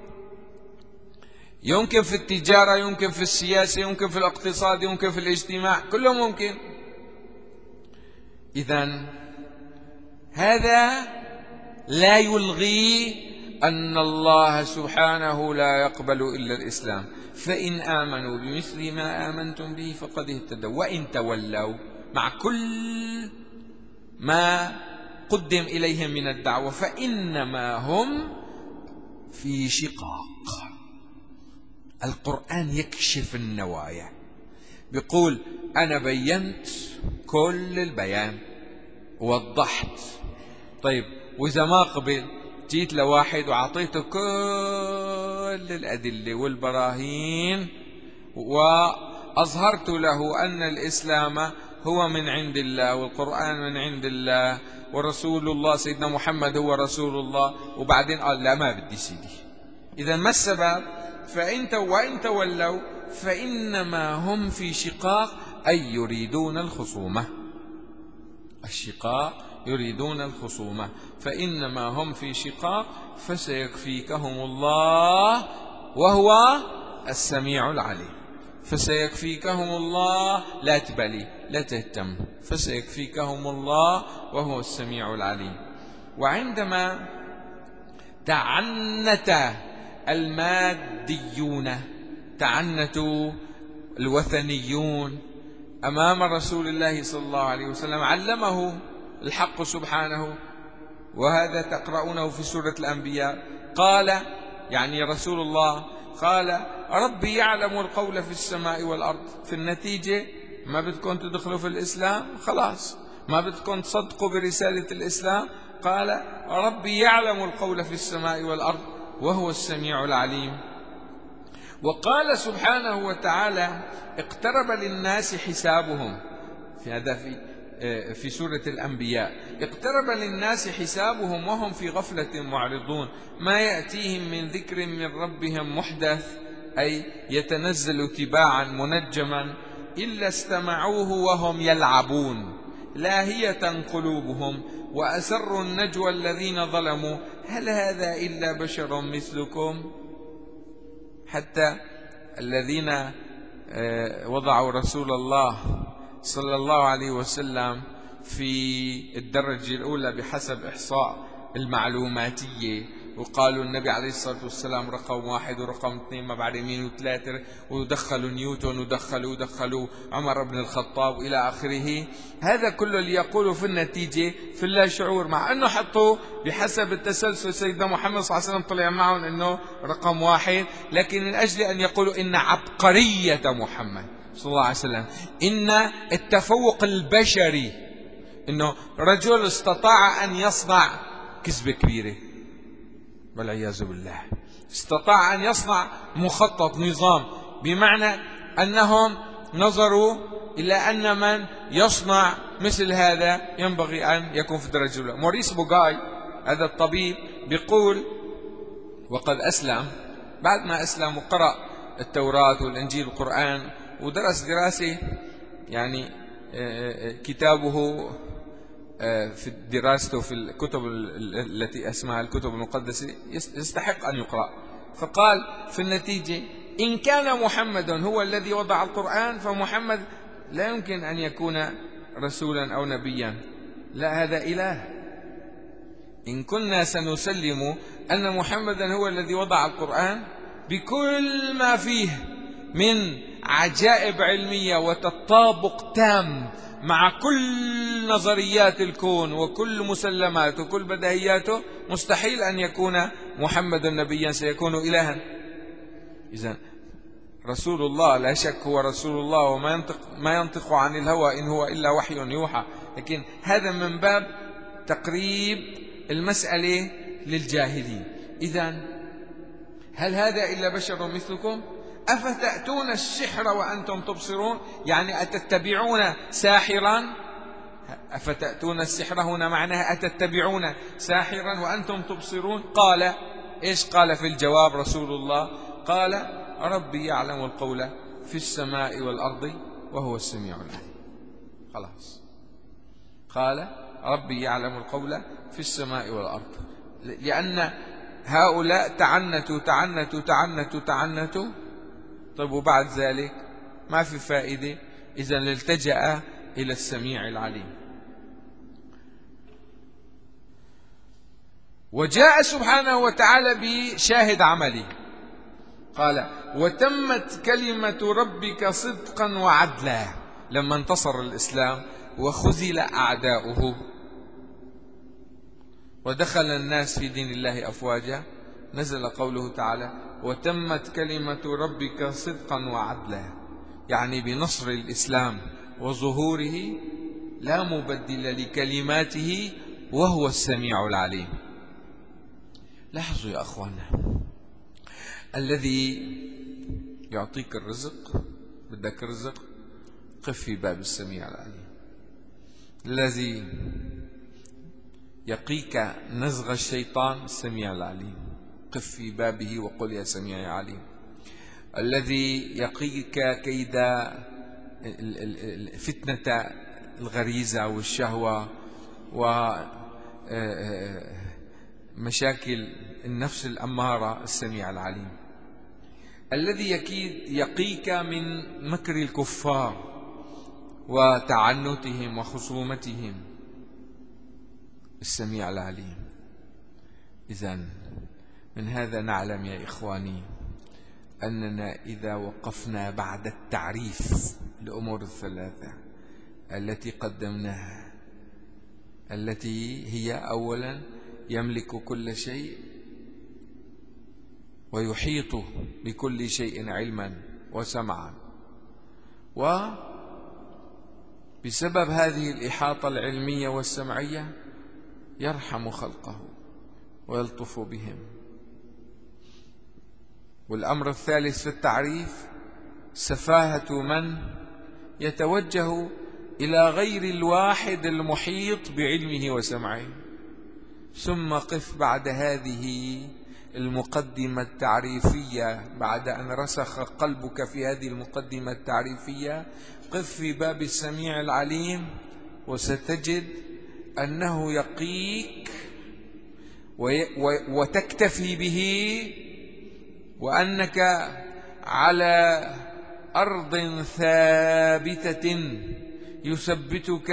يمكن في التجارة، يمكن في السياسة، يمكن في الاقتصاد، يمكن في الاجتماع، كله ممكن. إذن هذا لا يلغي أن الله سبحانه لا يقبل إلا الإسلام، فإن آمنوا بمثل ما آمنتم به فقد اهتدوا وإن تولوا، مع كل ما قدم إليهم من الدعوة فإنما هم في شقاق. القرآن يكشف النوايا، بيقول أنا بينت كل البيان، وضحت. طيب وإذا ما قبل، جيت لواحد وعطيته كل الأدلة والبراهين وأظهرت له أن الإسلام هو من عند الله، والقرآن من عند الله، ورسول الله سيدنا محمد هو رسول الله، وبعدين قال لا ما بدي سيدي. إذا ما السبب؟ وإن تولوا فإنما هم في شقاق، أي يريدون الخصومة. الشقاق يريدون الخصومة، فإنما هم في شقاق فسيكفيكهم الله وهو السميع العليم. فسيكفيكهم الله، لا تبالي لا تهتم، فسيكفيكهم الله وهو السميع العليم. وعندما تعنت الماديون، تعنتوا الوثنيون أمام رسول الله صلى الله عليه وسلم، علمه الحق سبحانه، وهذا تقرؤونه في سورة الأنبياء، قال يعني رسول الله قال ربي يعلم القول في السماء والأرض. في النتيجة ما بدكم تدخلوا في الإسلام، خلاص ما بدكم تصدقوا برسالة الإسلام، قال ربي يعلم القول في السماء والأرض وهو السميع العليم. وقال سبحانه وتعالى اقترب للناس حسابهم، في هذا في سورة الأنبياء، اقترب للناس حسابهم وهم في غفلة معرضون، ما يأتيهم من ذكر من ربهم محدث، أي يتنزل تباعا منجما، إلا استمعوه وهم يلعبون لاهية قلوبهم، وأسروا النجوى الذين ظلموا هل هذا إلا بشر مثلكم. حتى الذين وضعوا رسول الله صلى الله عليه وسلم في الدرجة الأولى بحسب إحصاء المعلوماتية، وقالوا النبي عليه الصلاة والسلام رقم 1 ورقم 2 ما بعد مين و3، ودخلوا نيوتن ودخلوا عمر بن الخطاب إلى آخره. هذا كله ليقولوا في النتيجة في اللا شعور، مع أنه حطوا بحسب التسلسل سيدنا محمد صلى الله عليه وسلم طلع معهم أنه رقم 1، لكن من أجل أن يقولوا إن عبقرية محمد صلى الله عليه وسلم، إن التفوق البشري، إنه رجل استطاع أن يصنع كذبة كبيرة والعياذ بالله، استطاع أن يصنع مخطط نظام، بمعنى أنهم نظروا إلى أن من يصنع مثل هذا ينبغي أن يكون في الدرجة الأولى. موريس بوغاي هذا الطبيب بيقول، وقد أسلم، بعد ما أسلم وقرأ التوراة والإنجيل والقرآن ودرس دراسة يعني كتابه في دراسته في الكتب التي اسمها الكتب المقدسة يستحق أن يقرأ. فقال في النتيجة إن كان محمد هو الذي وضع القرآن فمحمد لا يمكن أن يكون رسولا أو نبيا، لا هذا إله. إن كنا سنسلم أن محمدا هو الذي وضع القرآن بكل ما فيه من عجائب علمية وتطابق تام مع كل نظريات الكون وكل مسلمات وكل بديهياته، مستحيل أن يكون محمد نبيا، سيكون إلها. إذن رسول الله لا شك هو رسول الله، وما ينطق عن الهوى إن هو إلا وحي يوحى، لكن هذا من باب تقريب المسألة للجاهلين. إذن هل هذا إلا بشر مثلكم؟ أفتأتون السحر وأنتم تبصرون، يعني أتتبعون ساحرا؟ أفتأتون السحر هنا معناها أتتبعون ساحرا وأنتم تبصرون. قال إيش قال في الجواب رسول الله؟ قال ربي يعلم القول في السماء والأرض وهو السميع العليم. خلاص، قال ربي يعلم القول في السماء والأرض، لأن هؤلاء تعنتوا تعنتوا تعنتوا تعنتوا. طيب وبعد ذلك ما في فائدة، إذن التجأ إلى السميع العليم. وجاء سبحانه وتعالى بشاهد عملي، قال وتمت كلمة ربك صدقا وعدلا. لما انتصر الإسلام وخذل أعداؤه ودخل الناس في دين الله أفواجا، نزل قوله تعالى وتمت كلمة ربك صدقا وعدلا، يعني بنصر الإسلام وظهوره لا مبدل لكلماته وهو السميع العليم. لاحظوا يا أخوانا، الذي يعطيك الرزق، بدك رزق، قف في باب السميع العليم. الذي يقيك نزغ الشيطان السميع العليم، قف في بابه وقل يا سميع يا عليم. الذي يقيك كيد فتنة الغريزة والشهوة ومشاكل النفس الأمارة السميع العليم. الذي يقيك من مكر الكفار وتعنتهم وخصومتهم السميع العليم. إذن من هذا نعلم يا إخواني أننا إذا وقفنا بعد التعريف الأمور الثلاثة التي قدمناها، التي هي أولا يملك كل شيء ويحيط بكل شيء علما وسمعا، وبسبب هذه الإحاطة العلمية والسمعية يرحم خلقه ويلطف بهم. والأمر الثالث في التعريف سفاهة من يتوجه إلى غير الواحد المحيط بعلمه وسمعه. ثم قف بعد هذه المقدمة التعريفية، بعد أن رسخ قلبك في هذه المقدمة التعريفية، قف في باب السميع العليم وستجد أنه يقيك وتكتفي به، وأنك على أرض ثابتة يثبتك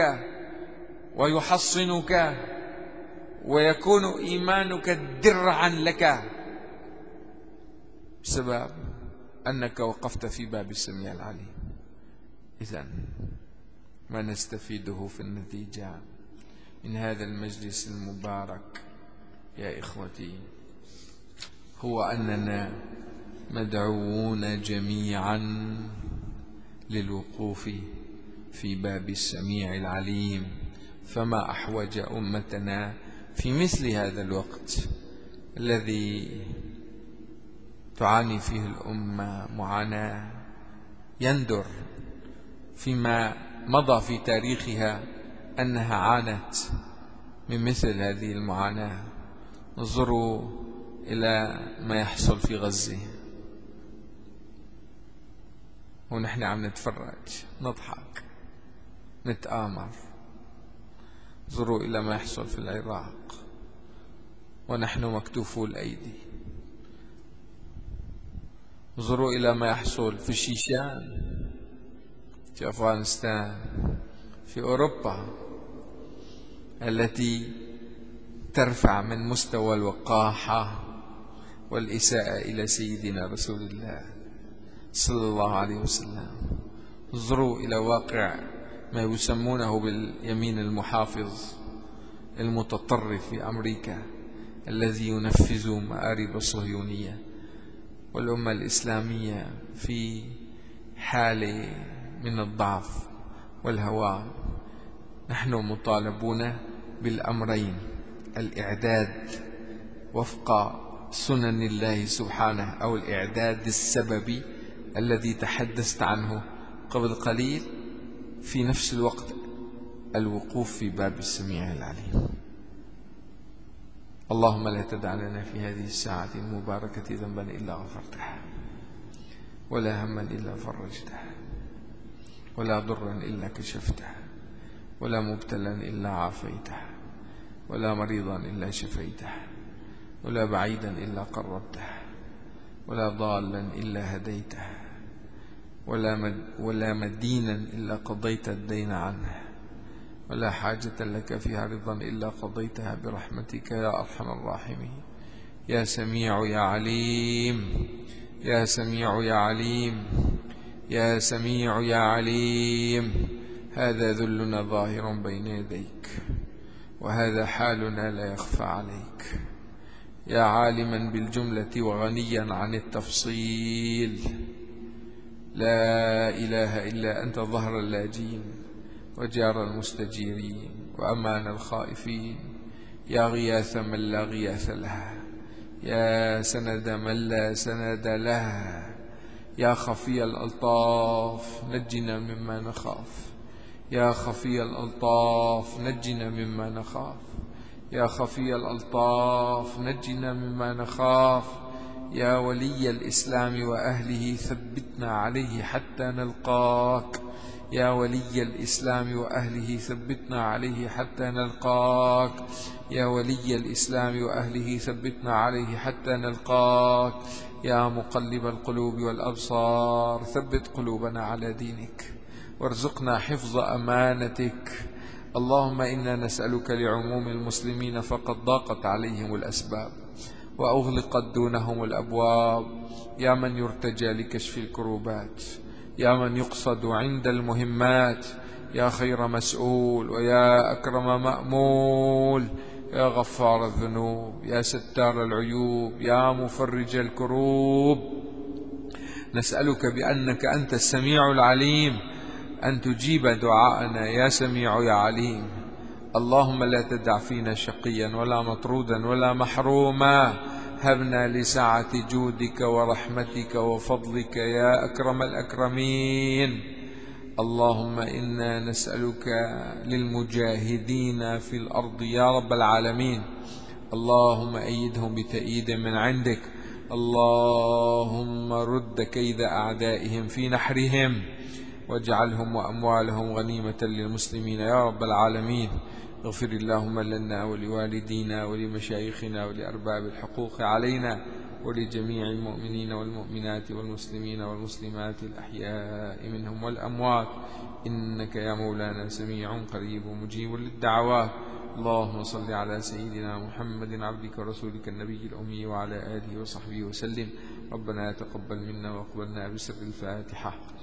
ويحصنك ويكون إيمانك درعا لك بسبب أنك وقفت في باب السميع العليم. إذن ما نستفيده في النتيجة من هذا المجلس المبارك يا إخوتي هو أننا مدعوون جميعا للوقوف في باب السميع العليم. فما أحوج أمتنا في مثل هذا الوقت الذي تعاني فيه الأمة معاناة يندر فيما مضى في تاريخها أنها عانت من مثل هذه المعاناة. انظروا إلى ما يحصل في غزة ونحن عم نتفرج نضحك نتآمر. انظروا إلى ما يحصل في العراق ونحن مكتوفو الأيدي. انظروا إلى ما يحصل في الشيشان، في أفغانستان، في أوروبا التي ترفع من مستوى الوقاحة والإساءة إلى سيدنا رسول الله صلى الله عليه وسلم. انظروا إلى واقع ما يسمونه باليمين المحافظ المتطرف في أمريكا الذي ينفذ مآرب الصهيونية، والأمة الإسلامية في حالة من الضعف والهوان. نحن مطالبون بالأمرين: الإعداد وفق سنن الله سبحانه أو الإعداد السببي الذي تحدثت عنه قبل قليل، في نفس الوقت الوقوف في باب السميع العليم. اللهم لا تدع لنا في هذه الساعة المباركة ذنبا إلا غفرته، ولا هما إلا فرجته، ولا ضرا إلا كشفته، ولا مبتلا إلا عافيته، ولا مريضا إلا شفيته، ولا بعيدا إلا قربته، ولا ضالا إلا هديته، ولا مدينا إلا قضيت الدين عنه، ولا حاجة لك فيها رضا إلا قضيتها برحمتك يا أرحم الراحمين. يا سميع يا عليم، يا سميع يا عليم، يا سميع يا عليم. هذا ذلنا ظاهر بين يديك، وهذا حالنا لا يخفى عليك. يا عالما بالجملة وغنيا عن التفصيل، لا إله إلا أنت ظهر اللاجين وجار المستجيرين وأمان الخائفين. يا غياث من لا غياث له، يا سند من لا سند له. يا خفي الألطاف نجنا مما نخاف، يا خفي الألطاف نجنا مما نخاف، يا خفي الألطاف نجنا مما نخاف. يا ولي الإسلام وأهله ثبتنا عليه حتى نلقاك، يا ولي الإسلام وأهله ثبتنا عليه حتى نلقاك، يا ولي الإسلام وأهله ثبتنا عليه حتى نلقاك. يا مقلب القلوب والأبصار ثبت قلوبنا على دينك، وارزقنا حفظ أمانتك. اللهم إنا نسألك لعموم المسلمين فقد ضاقت عليهم الأسباب وأغلقت دونهم الأبواب، يا من يرتجى لكشف الكروبات، يا من يقصد عند المهمات، يا خير مسؤول ويا أكرم مأمول، يا غفار الذنوب، يا ستار العيوب، يا مفرج الكروب. نسألك بأنك أنت السميع العليم أن تجيب دعاءنا يا سميع يا عليم. اللهم لا تدع فينا شقيا ولا مطرودا ولا محروما، هبنا لسعة جودك ورحمتك وفضلك يا أكرم الأكرمين. اللهم إنا نسألك للمجاهدين في الأرض يا رب العالمين، اللهم أيدهم بتأييد من عندك، اللهم رد كيد أعدائهم في نحرهم، واجعلهم وأموالهم غنيمة للمسلمين يا رب العالمين. اغفر اللهم لنا ولوالدينا ولمشايخنا ولأرباب الحقوق علينا ولجميع المؤمنين والمؤمنات والمسلمين والمسلمات الأحياء منهم والأموات، إنك يا مولانا سميع قريب مجيب للدعوات. اللهم صل على سيدنا محمد عبدك ورسولك النبي الأمي وعلى آله وصحبه وسلم. ربنا تقبل منا وأقبلنا بسر الفاتحة.